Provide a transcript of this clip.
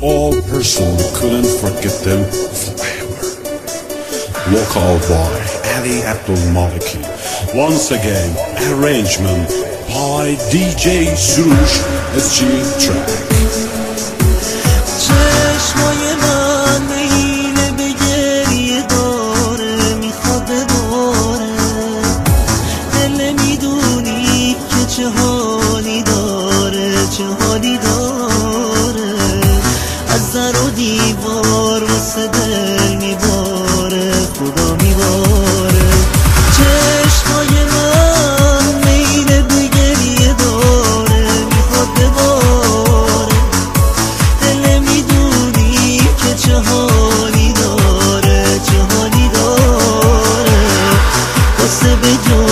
all her soul, couldn't forget them forever. Vocal by Ali Abdul Maliki. Once again, arrangement by DJ Surush SG Track. چشمای من میله به گریه داره، میخواد بباره. دل میدونی که چه حالی داره، چه حالی داره. از در و دیوار واسه دل میباره، خدا میباره. چشمای من میله به گریه داره، میخواد بباره. دل میدونی که چه حالی داره، چه حالی داره. واسه به